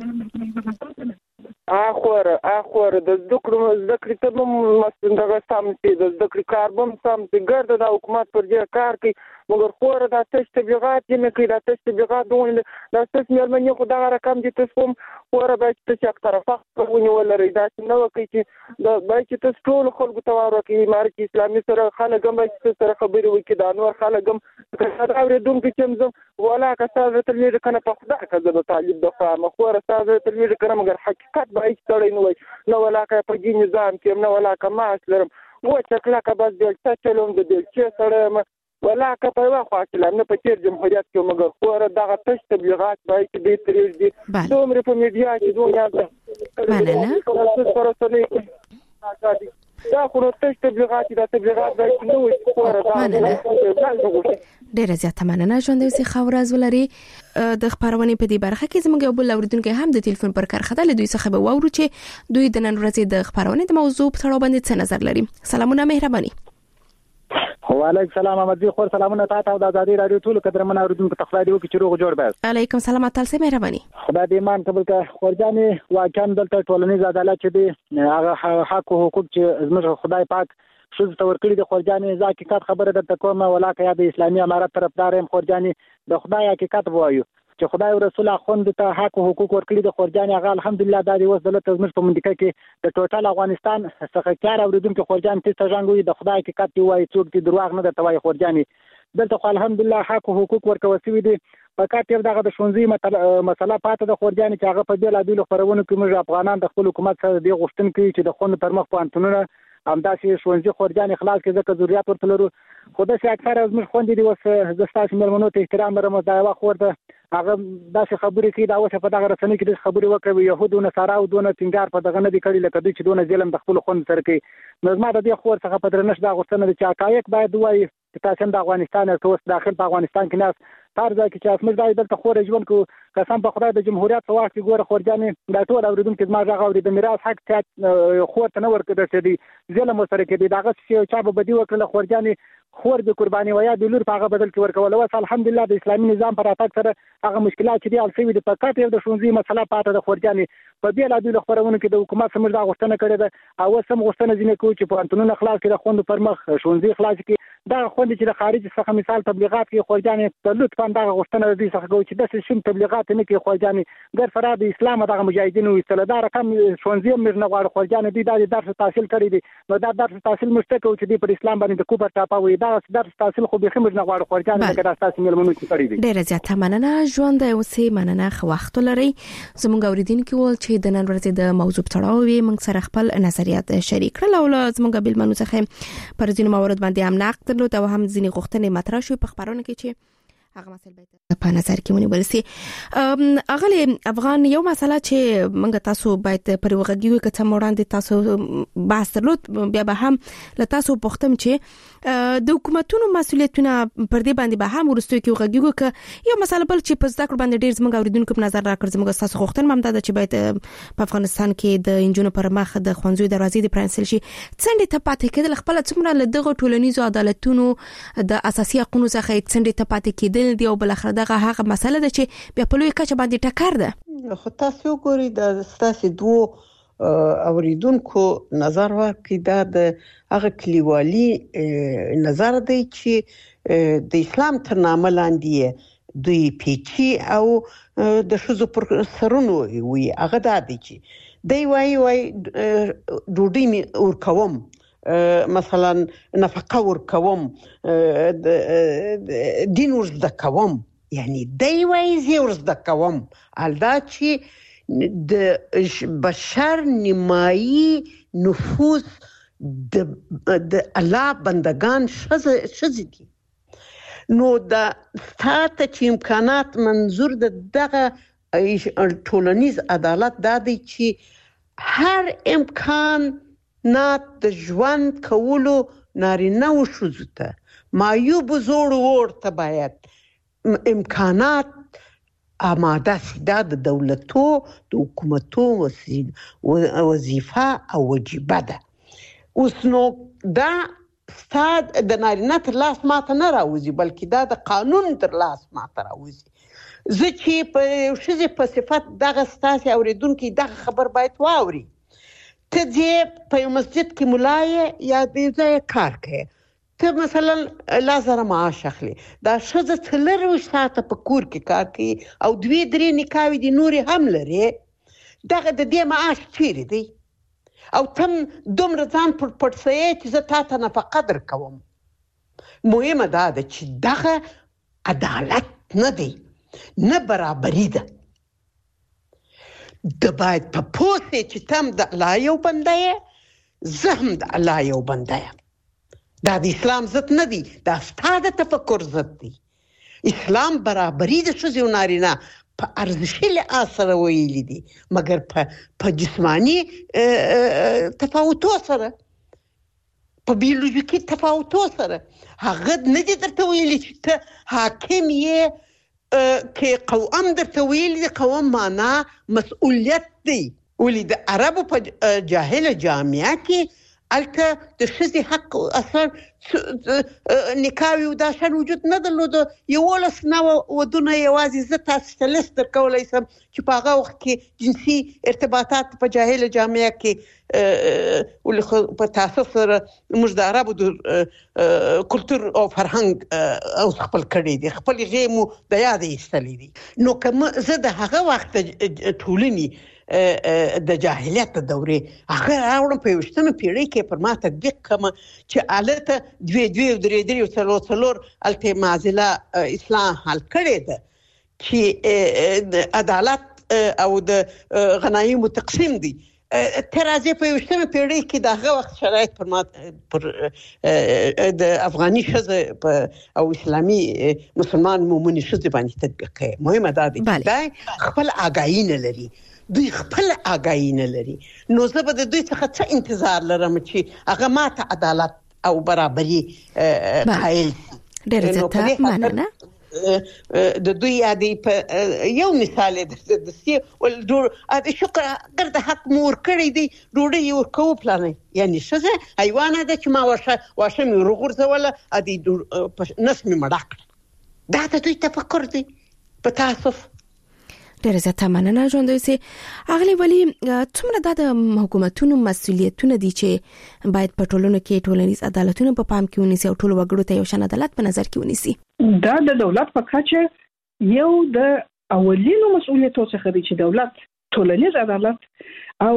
اخور د ذکر ته مسندغه سم سي د ذکر کاربم سم سي ګرځي د حکومت پر ځای کار کوي مګر خور د تشبيهات یې کوي. د تشبيهات دون د تاسو مېرمنې خو دا رقم دي تاسو خور به چې طرفه کوي ولري دا نو کوي چې د باید چې تاسو ټول خلکو ته ورکړي مارک اسلامي سره خلک هم سره خبرې وکړي دا نور خلک هم دا اوریدونکو چې زم ولا کسان تر دې کنه په خدای کزه د طالب د فهم خور ساده تر دې کنه مګر حقیقت باید تړي نو ولا کا په دې نظام کې نو ولا کا ما اسلام و چې کله کا بس دل چلون د دل چې سره ولا کا په واخا اسلام نه په تیر جمهوریت کې مګر خور دغه تش تبلیغات باید دې ترې دي دومره په میډیا کې دوه دا خو تش تبلیغات د تبلیغات د نوې خور دا ډیره زیاته مننه. ژوند اوسې خاورز ولري. د خبرونه په دې برخه کې زموږ یو بل اوریدونکو هم د ټلیفون پر کارخه د دوی څخه به وورو چې دوی د نن ورځې د خبرونه د موضوع په اړه باندې څه نظر لري. سلامونه، مهرباني. وعلیکم السلام احمد جی. خور سلامونه تاسو د آزادي رادیو ټول قدرمن اوریدونکو ته خدای دې وکړي چې روغ جوړ بس. علیکم السلام تاسو مهرباني. خدای دې ایمان قبول کړي. خورجانې واقعا دلته ټولنیز عدالت چې دی هغه حق او حقوق چې زموږ خدای پاک شوز تور کړی د خورجانې حقیقت خبره د کومه ولاکه یا د اسلامي امارت طرفدار هم خورجانې د خدای حقیقت وایو چې خدای او رسول خوند ته حق او حقوق ورکړي د خورجانې هغه الحمدلله د اوس دلته زموږ په منډه کې د ټوټل افغانستان څخه کار اوریدونکو خورجان ته څنګه د خدای حقیقت وایي څوک دې دروغ نه د توای خورجانې دلته الحمدلله حق او حقوق ورکوي شوی دي. فقط یو دغه د شونځي مسله پاتې د خورجانې چې هغه په بیلابیلو خبرونو کې موږ افغانان د خپل حکومت سره دی غوښتن کوي چې د خوند پر مخ پانتونونه همداسې شونځي خورجانې خلاص کې ځکه ضرورت ورته لرو. خو د څه اکثر از موږ خوندې دي وس د ستاسو مېلمنو ته احترام لرم دا یو خور ده هغه داسې خبرې کوي دا اوس په دغه رسنۍ کې د خبرې وکوي يهودو نه سارا او دونه ټینګار په دغه نه دي کړی لکه دوی چې دونه ظلم د خپل خوند سره کوي. نو زما د دې خور څخه په درنښت دا غوښتنه ده چې حقایق باید وایي چې تاسو د افغانستان او داخل په افغانستان کې ناس فرض کې چې اسمه دای دلته خور ژوند کو قسم په خدای د جمهوریت په وخت کې ګوره خورجانې دا ټول اوریدونکو زما ځای غوړي د میراث حق ته خور ته نه ورکړل چې دی ظلم سره کې دی دغه چې چا به بدی وکړه خورجانې خور به قرباني ویا د لور په هغه بدل کې ورکول او الحمدلله د اسلامي نظام پر اتاک سره هغه مشکلات چې دی الفي د پکات یو د شونځي مسله پاتې د خورجانې په بیلابیلو خبرونو کې د حکومت سمج دا غوښتنه کړې ده او سم غوښتنه ځینې کوي چې پوهنتونونه خلاص کړي د خوندو پر مخ ښوونځي خلاص کړي دا خوند چې د خارج څخه مثال تبلیغات کې خورجانې په لطفا دا غوښتنه دي څخه کوي چې د سیستم تبلیغات نه کې خورجانې ګر فراد اسلام دغه مجاهدینو استلدار کم ښوونځي موږ نه غواړو خورجانې دي د درس تحصیل کړی دي نو دا درس تحصیل مشتکو چې د پر اسلام باندې د کوبر ټاپا وي دا درس تحصیل خو به موږ نه غواړو خورجانې دا تاسو ملمنو کې کړی دي ډیره زیاته مننه ژوند اوسې مننه خو وخت لري زموږ اوریدونکو ول چې د نن ورځې د موضوع تړاو وي موږ سره خپل نظریات شریک کړل او زموږ بل منو څخه پر ځینو موارد باندې هم نقد درلود او هم ځینې غوښتنې مطرح شوې په خبرونه کې چې هغه مسله به په نظر کې ونیول شي. اغلی افغان یو مسله چې موږ تاسو باید پر وګړو کې څه وړاندې تاسو بحث درلود بیا به هم له تاسو پوښتم چې د حکومتونو مسؤلیتونه پر دې باندې به هم ورستوي کې وګړو کې یو مسله بل چې په زده کړو باندې ډیر زموږ اوریدونکو په نظر راکړ زموږ تاسو غوښتنه هم ده چې باید په افغانستان کې د انجونو پر مخ د خوندزوی دروازې د پرانسل شي څنګه ته پاتې کېدل خپل څومره له دغه ټولنیزو عدالتونو د اساسي حقوقو څخه څنګه ته پاتې کېدل دی او بل اخر دغه هغه مسله ده چې بیا په لوی کچه باندې ټکر ده خو تاسو ګورئ د ستاسو دوه اوریدونکو نظر ورکړي دا د هغه کلیوالي نظر دی چې د اسلام تر نامه لاندې دوی پیچي او د شذو پر سرونو وي هغه دا دی چې دی وای ډوډۍ می ورکوم مثلا نفقه ورکوم دین ورزده کوم یعنی دی وای زی ورزده کوم الدا چې د بشر نیمایي نفوذ د الله بندگان شذ دي نو دا ستاسو چې امکانات منظور دغه ټولنیز عدالت دا دی چې هر امکان نات د ژوند کولو نارینه او ښځو ته معیوب زوړ ورته باید امکانات آماده سي دا د دولتو د حکومتو وظیفه او واجبه ده اوس نو دا ستاد د نارینه تر لاس ماته نه راوځي بلکې دا د قانون تر لاس ماته راوځي زه چې په ښځې په صفت دغه ستاسې اوریدونکي دغه خبر باید واوري ته دې په مسجد کې ملای یا دې ځای کار کوي ته مثلا لازم معاش اخلي دا ښځه څلور ساعته په کور کې کار کوي او 2-3 نکاوي دي نوري هم لري دغه د دې معاش چیرې دی او تم دومره ځان پر پټسې چې زه تاسو نه په قدر کوم مهمه دا ده چې دغه عدالت نه دی نه برابرۍ ده د باید په پوسې چې تم د الله یو بنده یې زه هم د الله یو بنده یم دا د اسلام ضد نه دی دا ستا د تفکر ضد دی اسلام برابرۍ د ښځې او نارینه په ارزښي لحاظ سره ویلي دي مګر په جسماني تفاوتو سره په بیولوژیکي تفاوتو سره هغه نه دي درته ویلي چې ته حاکم یې کې قوم درته ویلي د قوم معنا مسؤلیت دی ولې د عربو په جاهله جامعه کې الته د ښځې حق اثر نکاوي او دا شان وجود نه درلود 11 ودونه یوازې زه تاسو ته لیست درکولی سم چې په هغه وخت کې جنسي ارتباطات په جاهله جامعه کې ولې په تاسو سره موږ د عربو د کلتور او فرهنګ او خپل کړی دي خپل غیمو د یاد ایستلې دي نو کوم زه د هغه وخت ټولنی د جاهلیت دورې هغه راوړم په 20مه پیړۍ کې پر ما تطبیق کوم چې الته 2-3 الته معزله اسلام حل کړی ده چې عدالت او د غنایم تقسیم دي ترازی په 20مه پیړۍ کې دغه وخت شرایط پر ما پر د افغاني ښځې او اسلامي مسلمان مومني ښځې باندې تطبیق کوي مهمه ده چې خپل آگاهی نه لري دوی خپل آگاهی نه لري نو زه به د دوی څخه څه انتظار لرم چې هغه ماته عدالت او برابرۍ قایل ډېر زیاته مننه د دوی یادی په یو مثال د سی ول ډور د شکر ګرد حق مور کړی دی ډوډۍ ورکو پلانې یعنی څه حیوانات چې ما واشه مې ورغورځول ا دې نس مې مړه کړ دا ته دوی تفکر دی په تاسو ډېر زیات مننه ژوند دوی اغلی ولی څومره د حکومتونو مسؤلیتونه دي چې باید په ټولنه کې ټولنیز عدالتونه په پام کې ونیسي او ټول وګړو ته یو شان عدالت په نظر کې ونیسي. دا د دولت په کچه یو د اولینو مسؤلیتونو څخه دی چې دولت ټولنیز عدالت او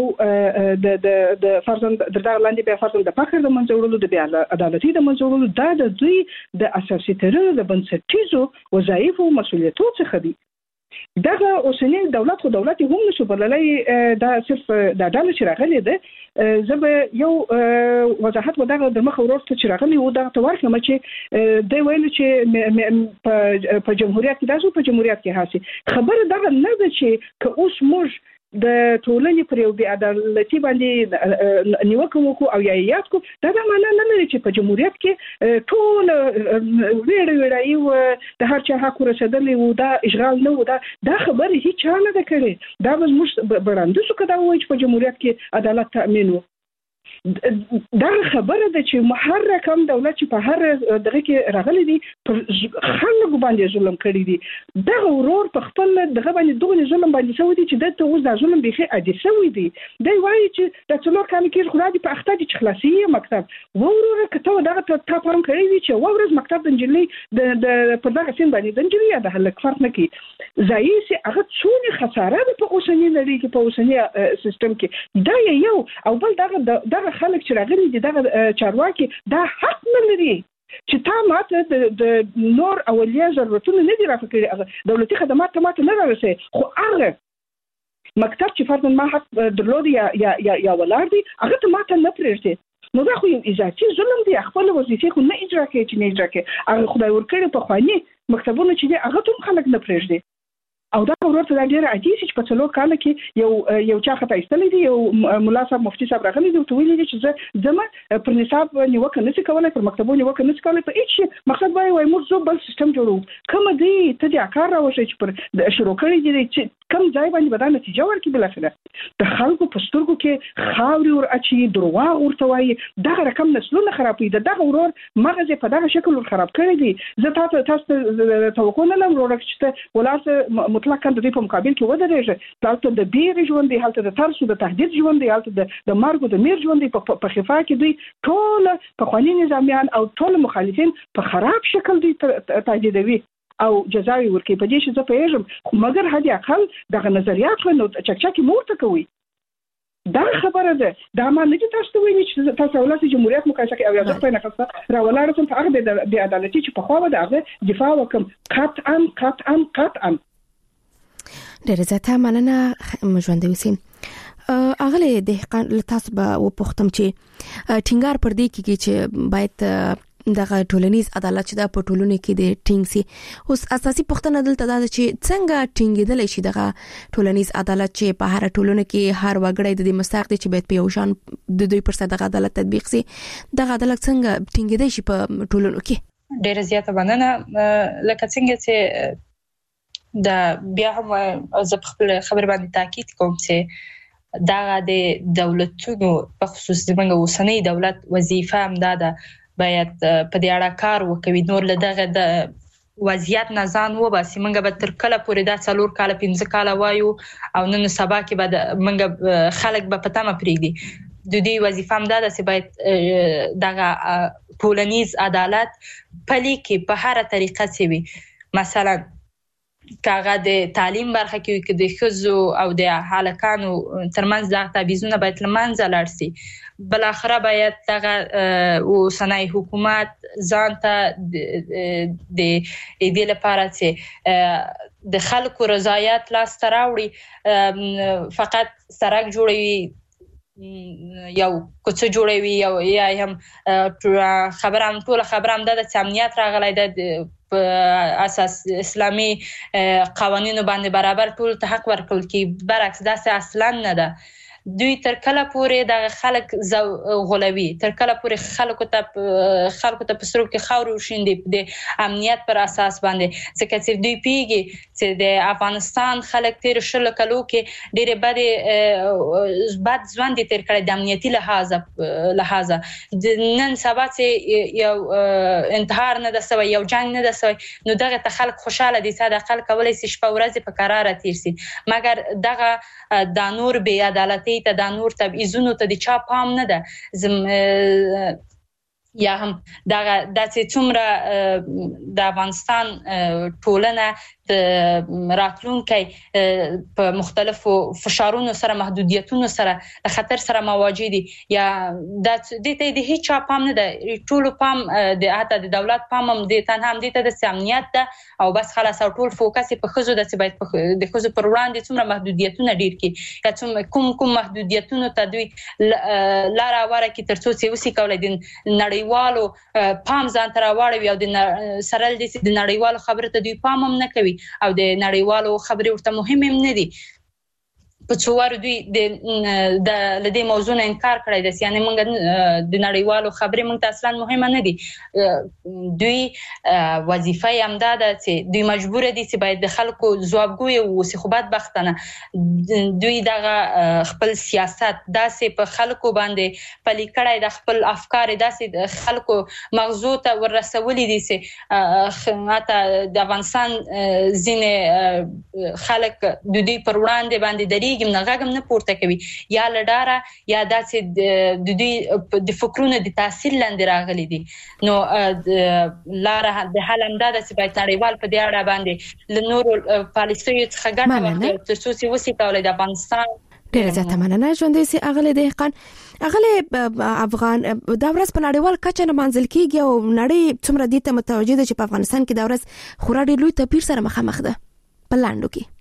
د فرضاً د لاندې بیا فرضاً د فقر د منځورولو د بیا عدالتي د منځورولو دا د دوی د اساسي ترونو د بنسټیزو وظایفو مسؤلیتونو څخه دی. دغه اوسنی دولت خو دولت هم نشو بللای دا صرف د ډالر چې راغلی ده زه به یو وضاحت ودغه د مخ ورسته چې راغلی و دغه تور کوم چې د ویل چې په جمهوریت کې داسو په جمهوریت کې هاسي خبر دغه نه ده چې که اوس موږ د ټولنې پر یو بی عدالتي باندې نیوکه وکړو او یاد کو دا د معنا نه لري چې په جمهوریت کې ټول ویړی و د هر چا حق رسیدلی و دا اشغال نه و دا خبره هیڅ چا نه ده کړې دا موږ براندو شو کدا وایي چې په جمهوریت کې عدالت تامین و دا خبره ده چې محرکم دولت چې په هر دغه کې راغلي دي پر خلکو باندې ظلم کړی دي دا ورور په خپل دغه باندې دغه ظلم باندې سوي دي چې د اوس د ظلم بيخي عادي سوي دي دا وایي چې د څلور کال کې خو دي په اخته دي چې خلاصي مکتب ورور کته دغه ته پام کړی دي چې ورځ مکتب د انجلۍ د په دغه سین باندې د انجلۍ د هلک فرق نه کی ځای سي هغه څونه خساره ده په اوسنی لري کې په اوسنی سیستم کې دا یو او بل دغه خلک چې راغلي دي دغه چارواکي دا حق نه لري چې تا ماته د نور اولیا ضرورتونه نه دي راکړي دولتي خدمات ته ماته نه راسي خو هغه مکتب چې فرضاً ما حق درلود یا ولار دي هغه ته ماته نه پرېږدي نو دا خو یو اضافي ظلم دی خپل وظیفه خو نه اجرا کوي چې نه اجرا کوي هغه خدای ورکړي په خواني مکتبونه چې دي هغه ته خلک نه پرېږدي او دا ورته د ډیره عادي چې په څلور کال کې یو چا خطا ایستلی دی یو مولا صاحب مفتي صاحب راغلی دی ته ویلي چې زه زما پر نصاب نیوکه نشي کولای پر مکتبونو نیوکه نشي کولای په هیڅ مقصد وای موږ زو بل سیستم جوړو کوم دی ته د کار راوښی چې پر شروع کړی دی چې کم ځای باندې بدل نتیجه ورکړي بل اخره د خلکو په سترګو کې خاوري ور اچي درواغ ورته وایي دغه رقم نسلونه خرابوي دغه ورور مغز په دغه شکل خراب کړی دی زه تاسو توقع نه لرم ورور چې ولاسه مطلقاً د دې په مقابل کې ودرېږي تاسو د بیر ژوند دی حالت د ترسو د تهدید ژوند دی حالت د مرګ د میر ژوند دی په خفا کې دوی ټول په قانوني نظامیان او ټول مخالفین په خراب شکل دی تهدیدوي او جزاوي ورکي په دې چې زه پیژم خو مګر هدي اقل دغه نظریات نو چکچکی مورته کوي دا خبره ده دا ما نه تاسو وینئ چې تاسو ولاسي جمهوریت مقایسه کوي او یا ځکه نه کړه را ولاړ څنګه هغه د عدالتي چې په خوا ده هغه دفاع وکم قطعا ډېر زیاته مننه ژوند دوی اغله د تاسو به وپوښتم چې ټینګار پر دې کې چې باید دغه ټولنیز عدالت چې د پټولونو کې د ټینګ سي اوس اساسي پوښتنه دلته دا چې څنګه ټینګېدل شي دغه ټولنیز عدالت چې په هر ټولنه کې هر وګړی د مستحق دي چې باید په یو شان د دوی پر سر دغه عدالت تطبیق سي دغه عدالت څنګه ټینګېدل شي په ټولنو کې ډېر زیاته مننه لکه څنګه چې د بیا هم زه خپل خبر باندې تاکید کوم چې دا د دولتونو په خصوص زموږ اوسنی دولت وظیفه هم ده باید په دې اړه کار وکوي نور له دغه د وضعیت نه ځان وباسي موږ به تر کله پورې دا 4 کال 15 کال وایو او نن سبا کې به موږ خلک به پته ما پرېږدي د دې وظیفه هم ده چې باید دغه ټولنیز عدالت پلي کې په هر طریقه سوي مثلا کاغه د تعلیم برخه کې کې د خزو او د هلکانو ترمنځ د تعویضونه باید لمنځه لاړ شي بل اخره باید دغه اوسنۍ حکومت ځان ته د دې لپاره چې د خلکو رضایت لاس ته راوړي فقط سړک جوړوي یو کوڅه جوړوي یا هم خبرام ده چې امنیت راغلی ده په اساس اسلامي قوانینو باندې برابر ټول ته حق ورکول کی برعکس دا اصلا نه ده دوی تر کله پورې د خلک غولوي، تر کله پورې خلکو ته په سرو کې خاور وشیندي د امنیت پر اساس باندې، ځکه چې دوی پیږي چې د افغانستان خلک تیر شل کلو کې ډېر بد ژوند تیر کړی د امنیتي لحاظه نن سبا چې یو انتحار نه ده سوی، یو جنگ نه ده سوی، نو دغه ته خلک خوشاله دي چې د خلک کولای شي شپه ورځ په قرار تیر سي، مګر دغه د نور بې عدالتۍ ته د نور تبعیضونو ته د چا پام نه ده، یا هم دغه چې څومره د افغانستان ټولنه راتلونکي په مختلفو فشارونو سره محدودیتونو سره د خطر سره مواجه دي، یا د دې د هیڅ پام نه ده، ټول پام د حتی د دولت پام هم د تنها هم د امنیت ده او بس خلاص ټول فوکس په خزو د چې باید د خزو پر وړاندې څومره محدودیتونه ډیر کی، یا کوم محدودیتونو ته دوی لار اوره کی ترڅو چې وسی کولای دي نړیوالو پام ځان تر واړوي او د سره د نړیوالو خبرو ته دوی پام هم نه کوي او د نړیوالو خبرې ورته مهمه هم نه دي. په څوار دوی د لدې موضوع نه انکار کړی دی، یعنی موږ د نړیوالو خبرې موږ ته اصلا مهمه نه دي. دوی وظیفه هم دا ده چې دوی مجبور دي چې باید د خلکو ځوابګوی اوسي، خو بدبختانه دوی دغه خپل سیاست داسې په خلکو باندې پلي کړی د خپل افکار داسې د خلکو مغزو ته ورسولي دي چې حتی د افغانستان ځینې خلک د دوی پر وړاندې باندې دریږي نه غږم نه پورته کوي، یا لډاره یا داسې د دوی د فکرونو د تاثیر لاندې راغلي دي. نو لاره د حل هم دا ده چې باید نړیوال په دې اړه باندې له نورو پالیسیو څخه ګټه واخلي ترڅو چې وسي کولای د افغانستان. ډېر زیاته مننه ژوندۍ سي اغله دهقان. اغله افغان دا ورځ په نړیوال کچه نه منځل کیږي او نړۍ څومره دې ته متوجه ده چې په افغانستان کې دا ورځ خورا ډېر لوی توپیر سره مخامخ ده په لاندو کې.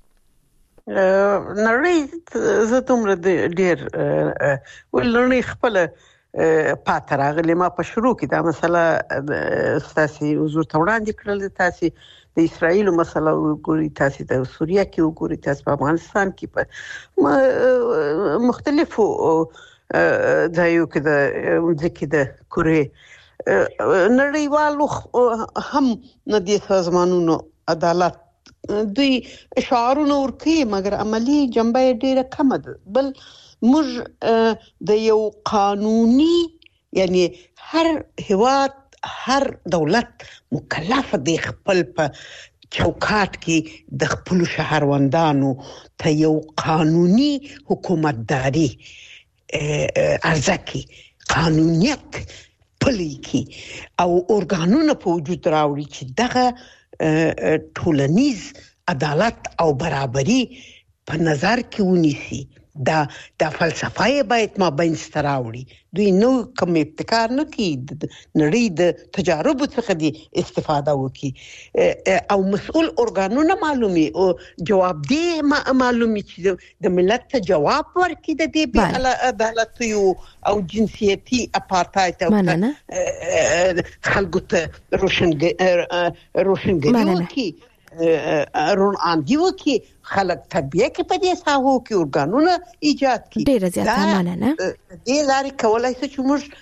نړۍ زه دومره ډېر ولنړۍ خپل پاتې راغلی. ما په شروع کې دا مسله ستاسې حضور ته وړاندې کړل، تاسې د اسرائیلو مسله وګورئ، تاسې د سوریه کې وګورئ، تاسې په افغانستان کې په مختلفو ځایو کې د ځکه د کورې نړیوالو هم نه دي سازمانونو عدالت دوی شعارونه ورکوي مګر عملی جنبه ډیره کمه ده. بل موږ د یو قانوني یعنی هر هیواد هر دولت مکلف دی خپل په چوکاټ کې د خپل شهروندانو ته یو قانوني حکومتداري ارزکي قانونیت پلي کی او ارګانونه په وجود راوړي چې دغه ټولنیز عدالت او برابري په نظر کې ونیسي. دا فلسفه باید ما بین ستراوړي. دوی نو کوم ابتکار نه کوي، نړۍ د تجارب څخه دی استفاده وکي او مسؤل ارګانونه معلومي او جواب دی معلومي چې د ملت ته جواب ورکړي د دې بې عدالتیو او جنسیتي اپارتایت خلکو ته روشنګري وکي روڼاندي وکي، خلک تربیه کې په دې ساحو کې ارګانونه ایجاد کړي. ډېر زیاته مننه. دې لارې کولای شي چې موږ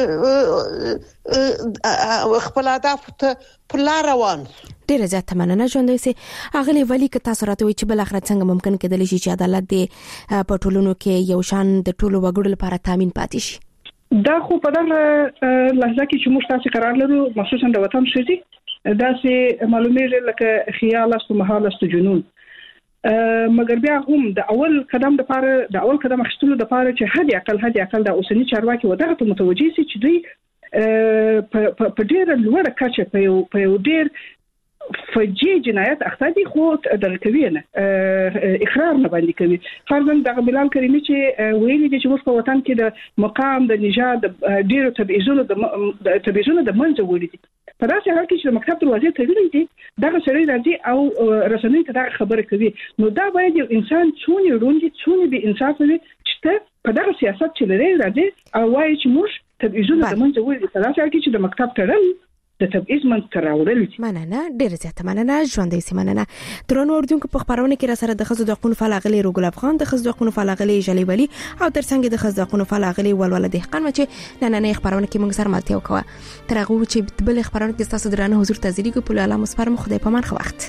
خپل اهداف ته پر لار روان. ډېر زیاته مننه ژوندۍ سي اغلی ولی که تاسو راته وي چې بل اخر څنګه ممکن کېدلی شي چې عدالت دې په ټولنو کې یو شان د ټولو وګړو لپاره تامین پاتې شي. دا خو په دغه لحظه کې چې موږ تاسو قرار لرو مخصوصا د وطن شې دا سه معلومه لکه خیال است و محال است جنون، مګر بیا هم د اول قدم اخیستلو د پاره چې هدي عقل د اوسنی چارواکي ودغه ته متوجي سي چې دوی په ډېر لوړه کچه په یو ډېر فجی جنایت اخته دي، خو دغه کوي نه اقرار نه باندې کوي. فرضاً دغه بلال کریمی چې ویلي دي چې موږ په وطن کې د مقام د نژاد ډیرو تبعیضونو د منځه وړي دي. په داسې حال کې چې مکتب دروازې تړلې دي دغه سړی راځي او رسنۍ ته دا خبره کوي، نو دا باید یو انسان څونه روندي څونه به انصاف وي چې په دغه سیاست چې لري راځي او وایي چې موږ تبعیضونه د منځه وړي. په داسې حال کې چې د مکتب تړل د تبعیض منځ راوړل. مننه ډیر زیاته مننه ژوندۍ سیمنه. درنو اردوونکو په خبرونه کې را سره د خزو د حقوقو فعال غلي روګل افغان، د خزو د حقوقو فعال غلي جلی ولی او ترڅنګ د خزو د حقوقو فعال غلي ولول دهقان چې نن خبرونه کې موږ سره ملتیا وکړه. تر هغه چې بل خبرونه کې تاسو درنه حضور تذریګو په لاله مسپارم خدای په امان خو وخت.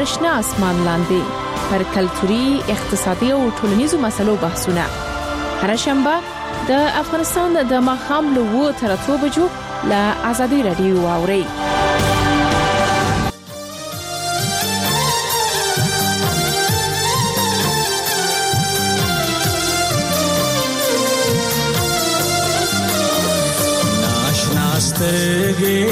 رشنا اسمان لاندې پر کلتوري، اقتصادي او ټولنیزو مسلو بحثونه. هر شنبه د افغانستان د ماښام له 2 تر 3 بجو له آزادۍ رادیو واوري. سترګې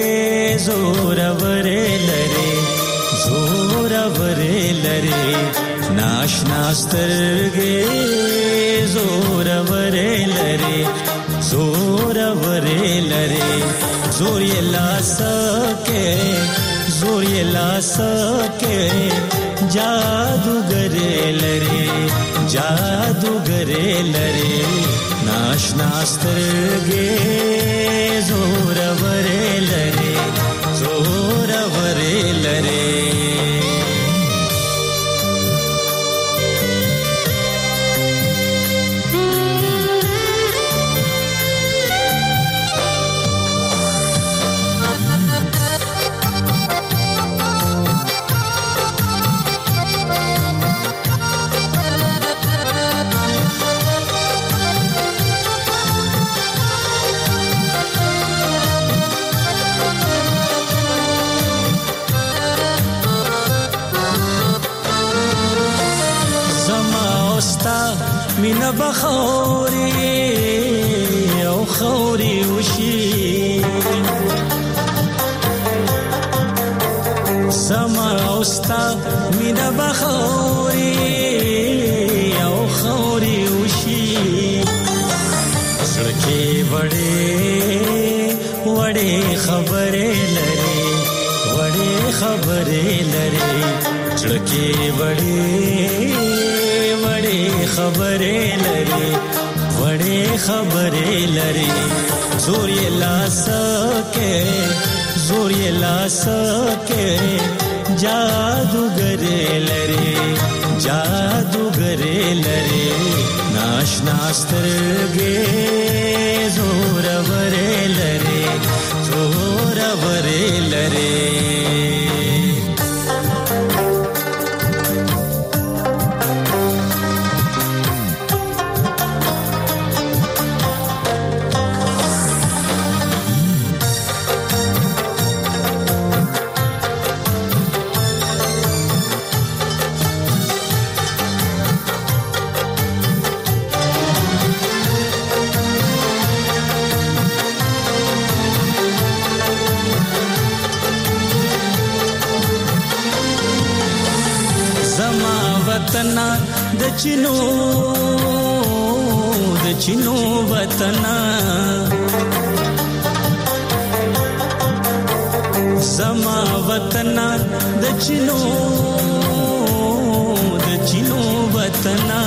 زورورې لري، زورورې لري، ناشنا سترګې زورورې لري، زورورې لري، زور یې لاسکه، زور یې لاسکه، جادوګرې لري، جادوګرې لري، ناشنا سترګې زورورې لري، زورورې لري. مینا بخوري او خوري وشي سما اوستا مینا بخوري او خوري وشي سړکې وړې وړې خبرې لري، وړې خبرې لري، سړکې وړې خبرې لري، وړې خبرې لري، زور یې لاسکه، زور یې لاسکه، جادوګرې لري، جادوګرې لري، ناشنا سترګې زورورې لري، زورورې لري. وطنا د چینو وطنا، زما وطنا د چینو وطنا،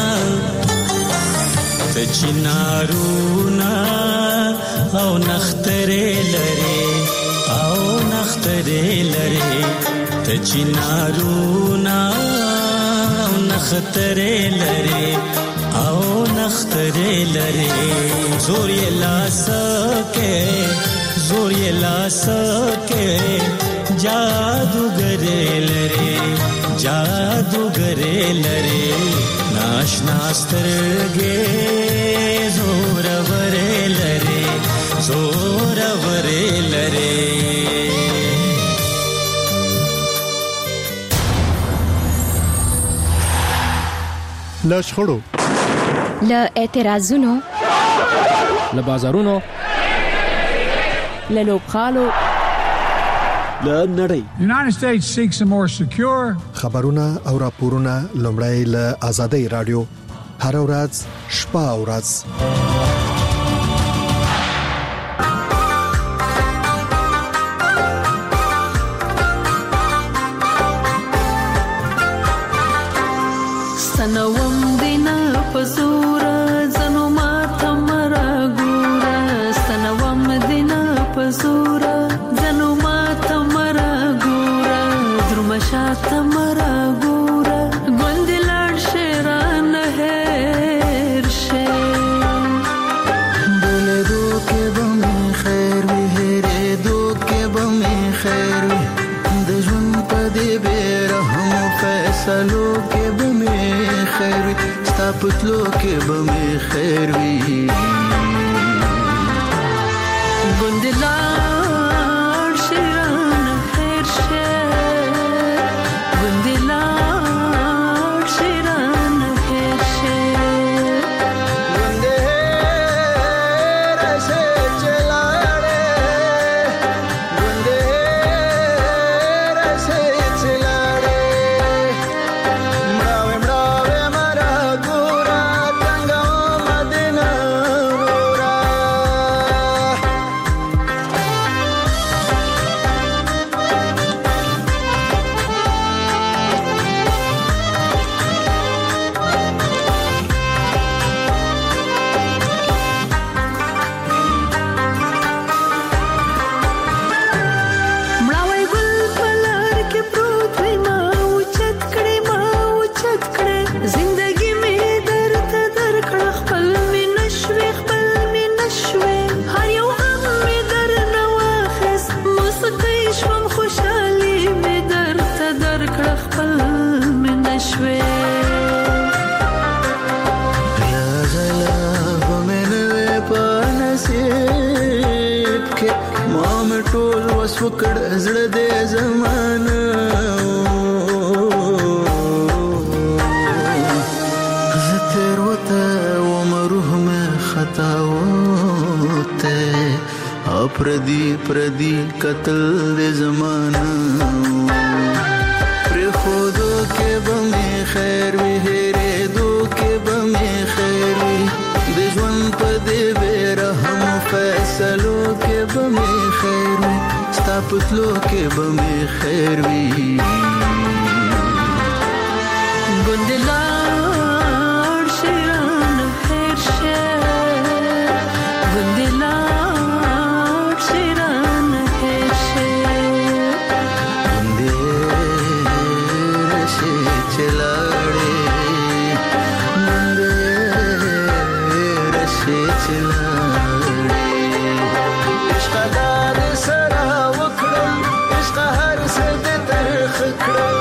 د چینارونا او نخترې لري، او نخترې لري، د چینارونا نخترې لري، او نخترې لري، زور یې لاسکه، زور یې لاسکه، جادوګرې لري، جادوګرې لري، ناشنا سترګې زورورې لري، زورورې لري. له شخړو، له اعتراضونو، له بازارونو، له لوبخالو، له نړۍ. United States seeks a more secure. خبرونه او راپورونه لومړی له آزادۍ رادیو هر ورځ شپه او ورځ. سنوم دینا پزورا زنو ما تمرا ګورا، سنوم دینا پزورا زنو ما تمرا ګورا، درمشا تمرا ګورا، ګوندلار شیران هر شه بله دو کې به خیر وي، هره دو کې به خیر وي، د ژوند په دې بیره وي ستا پتلو کې به مې خیر وي ګوندلار شیران خیر شه ګوندلار شیران خیر شه وکړ زړه دې زمانه زتر وته ومروه مې خطا وته پردي قتل دې زمانه پر خودو کې به مې خیر وي هېرې دو کې به مې خیر وي د ژوند په دې بې رحم فیصلو کې به مې خیر وي ستا پتلو کې به مې خیر وي ګوندلار شیران خیر شه ګوندلار شیران خیر شه ګوندې رشي چلاړې ګوندې رشي چلاړې عشق دار سره وکړم عشق هر څه دې ترخ کړم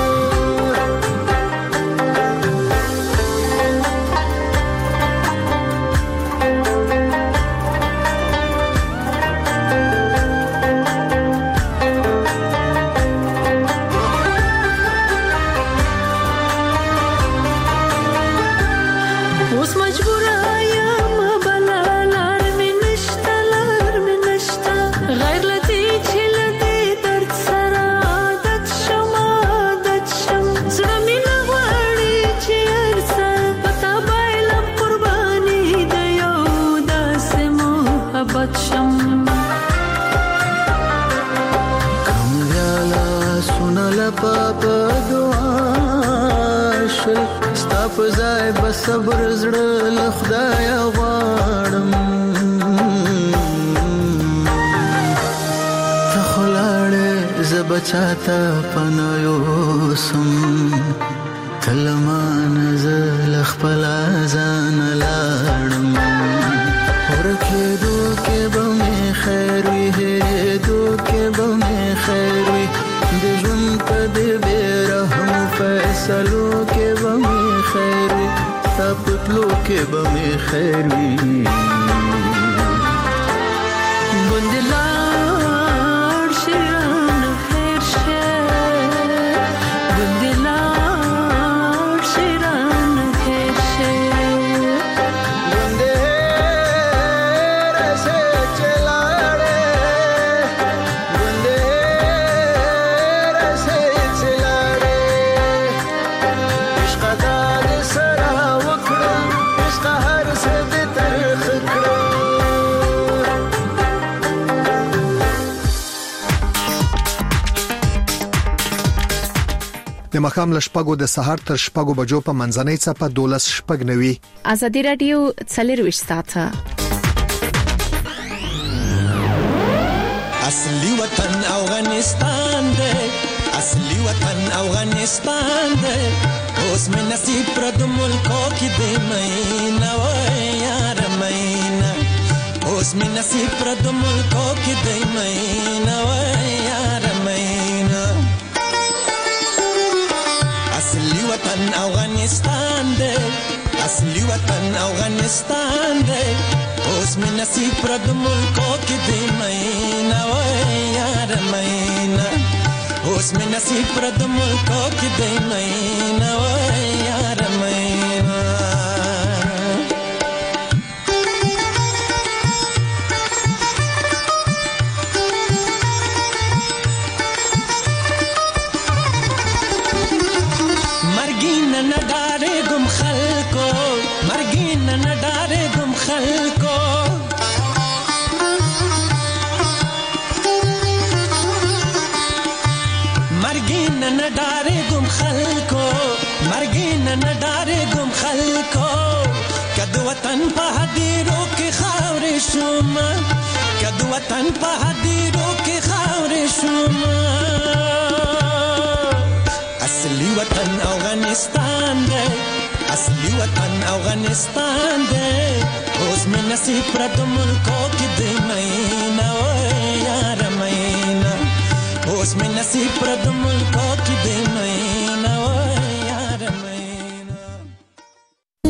فزای بس صبر زړه له خدای غواړم ته خلاړې زبچاته پنایو سم تلمان زل خپل ځان لاړم ورکه دو کې به مې خیر وي دو کې به مې خیر وي د ژوند په دې بې رحم فیصلو کې به مې خیر وي ستا پتلو کې به مې خیر وي ګوندلار شیران خیر شه ګوندلار شیران خیر شه د مخام لشپګو د سحر تر شپګو بجو په منځنۍ چپه 12 شپګ نوي ازادي رادیو څلروي ساته اصلي وطن افغانستان دی اصلي وطن افغانستان دی اوس مې نصیب پر د ملکو کې دی مېنا و یار مېنا اوس مې نصیب پر د ملکو کې دی مېنا و یار مېنا اصلي وطن افغانستان دی اصلي وطن افغانستان دی اوس مې نصیب پر د ملکو کې دی مینا وای یار مینا اوس مې نصیب پر د ملکو کې دی مینا وای یار مینا مرګین نه ډارې ګم خلکو مرګین نه ډارې ګم خلکو مرګین نه ډارې ګم خلکو مرګین نه ډارې ګم خلکو کد وطن په هدیرو کې خاورې شوم کد وطن په هدیرو کې خاورې شوم اصلي وطن افغانستان دی اصلي وطن افغانستان دی اوس مې نصیب پر د ملکو کې دی مینا وای یار مینا اوس مې نصیب پر د ملکو کې دی مینا